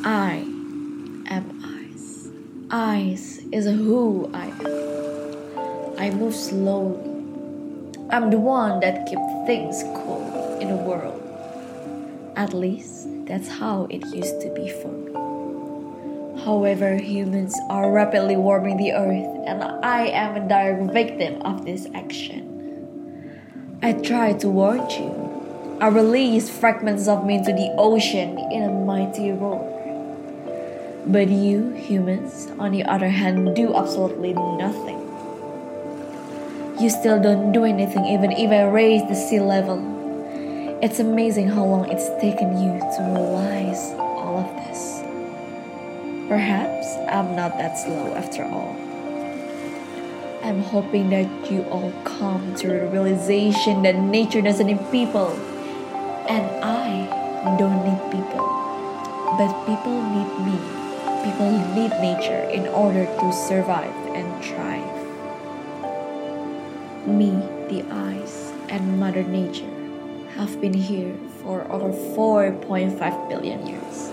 I am ice. Ice is who I am. I move slowly. I'm the one that keeps things cool in the world. At least that's how it used to be for me. However, humans are rapidly warming the earth, and I am a direct victim of this action. I tried to warn you. I released fragments of me into the ocean in a mighty roar. But you, humans, on the other hand, do absolutely nothing. You still don't do anything even if I raise the sea level. It's amazing how long it's taken you to realize all of this. Perhaps I'm not that slow after all. I'm hoping that you all come to the realization that nature doesn't need people, and I don't need people. But people need me. People need nature in order to survive and thrive. Me, the ice, and Mother Nature have been here for over 4.5 billion years.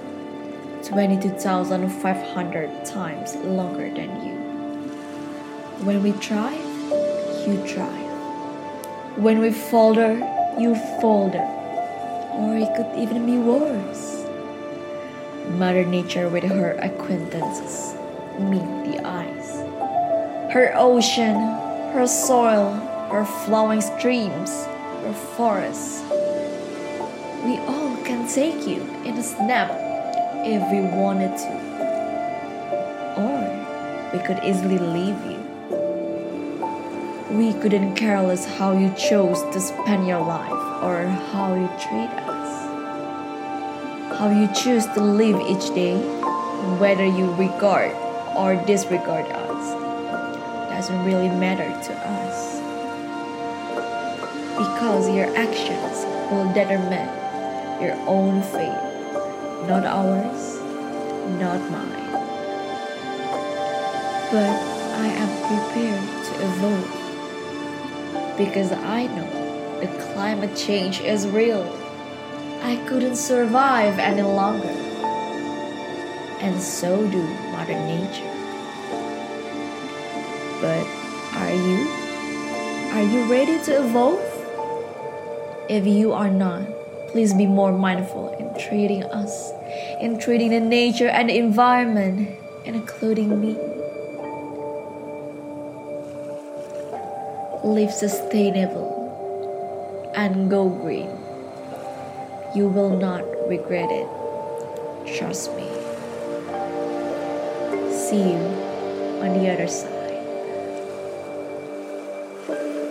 22,500 times longer than you. When we thrive, you thrive. When we falter, you falter. Or it could even be worse. Mother Nature with her acquaintances, me, the ice. Her ocean, her soil, her flowing streams, her forests. We all can take you in a snap if we wanted to. Or we could easily leave you. We couldn't care less how you chose to spend your life or how you treat us. How you choose to live each day, whether you regard or disregard us, doesn't really matter to us. Because your actions will determine your own fate, not ours, not mine. But I am prepared to evolve because I know the climate change is real. I couldn't survive any longer. And so do Mother Nature. But are you? Are you ready to evolve? If you are not, please be more mindful in treating us, in treating the nature and the environment, including me. Live sustainable and go green. You will not regret it. Trust me. See you on the other side.